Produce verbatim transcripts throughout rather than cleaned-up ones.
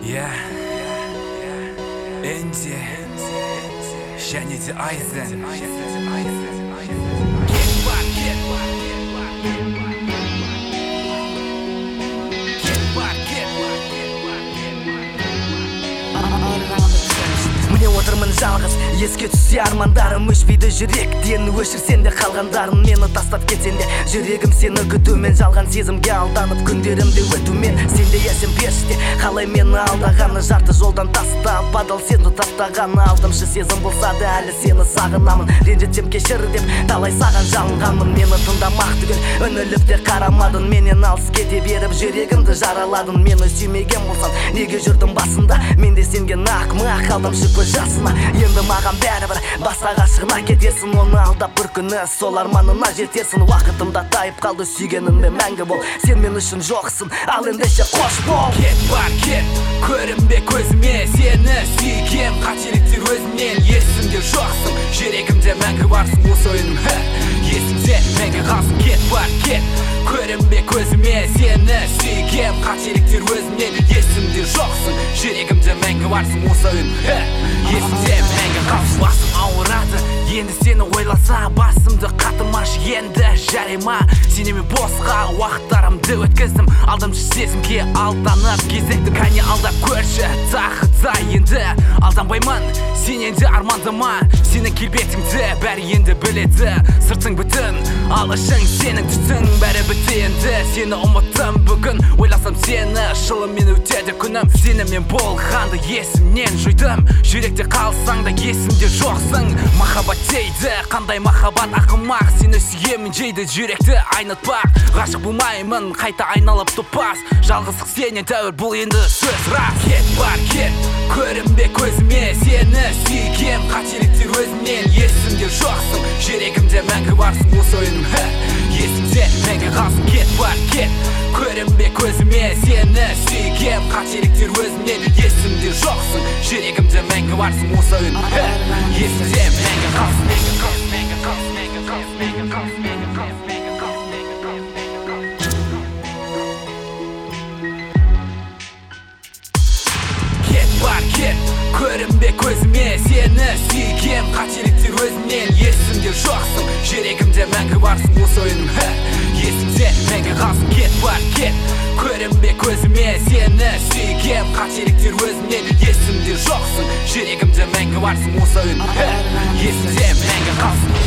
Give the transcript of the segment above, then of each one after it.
Yeah, Энди және де Айзен. Міне отырмын жалғыз, еске түссе армандарым өшпейді жүректен. Өшірсен де қалғандарым мені тастап кетсен де, жүрегім сені күтумен, жалған сезімге алданып күндерімде өтумен. Сенде ясен періште, қалай мені алдағаны, жарты жолдан тастап адал сені таптағаны. Алдымшы сезім болса да әлі сені сағынамын, ренжітсем кешір деп талай саған жалынғанмын. Мені тыңдамақ түгел, үніліп те қарамадың, менен алыс кете беріп жүрегімді жараладың. Мені сүймеген болсаң, неге жүрдің басында? Мен де сенген ақмақ, алдымшы көз жасыма. Енді маған бәрібір, басқа ғашығына кетесің. Оны алдап бір күні сол арманына жетесің. Уақытымда тайып қалды, сүйгенімде мәңгі бол. Сен мен үшін жоқсың, ал ендеше қош бол. Кет бар кет, көрінбе көзіме, сені сүйгем. Қателіктер өзімнен, есімде жоқсың, жүрегімде мәңгі барсың. Осы ойыным есімде мәңгі қалсың. Кет бар кет, көрінбе көзіме, сені сүйгем. Қателіктер өзімнен, есімде жоқсың, жүрегімде мәңгі барсың. Осы ойыным есімде мәңгі қалсың. Басым ауырады, енді сені ойласа, басымды қатырмашы енді жарема. Сенеме босқа уақыттарымды өткіздім, алдымшы сезімге алданып кезіктім. Кәне алдап көрші тақыта, енді алданбаймын, сен енді армандама. Сенің келбетіңді бәрі енді біледі, сыртың бүтін, ал ішің сенің түтін. Бәрі бітті енді, сені ұмыттым бүгін. Ойласам сені, шылыммен өтеді күнім. Сенімен болғанды есімнен жойдым, жүректе қалсаң да есімде жоқсың. Махаббат дейді, қандай махаббат ақымақ, сені сүйемін жейді жүректі айнытпақ. Ғашық болмаймын, қайта айналып топас, жалғыздық сенен тәуір, бұл енді сөз рас. Кет бар кет, көрінбе көзіме, сені сүйгем. Қателіктер өзімнен, есімде жоқсың, жүрегімде мәңгі барсың. Осы ойыным есімде мәңгі қалсың. Кет бар кет, көрінбе көзіме, сені сүйгем. Қателіктер өзімнен, есімде жоқсың, жүрегімде мәңгі барсың. Осы ойыным есімде мәңгі қалсың. Көрінбе көзіме, сені сүйгем. Қателіктер өзімнен, есімде жоқсың, жүрегімде мәңгі барсың. Осы ойыным есімде мәңгі қалсың. Кет бар кет, көрінбе көзіме, сені сүйгем. Қателіктер өзімнен, есімде жоқсың, жүрегімде мәңгі барсың. Осы ойыным есімде мәңгі қалсың.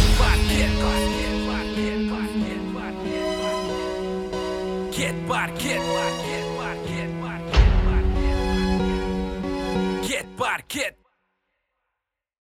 Кет бар кет, Get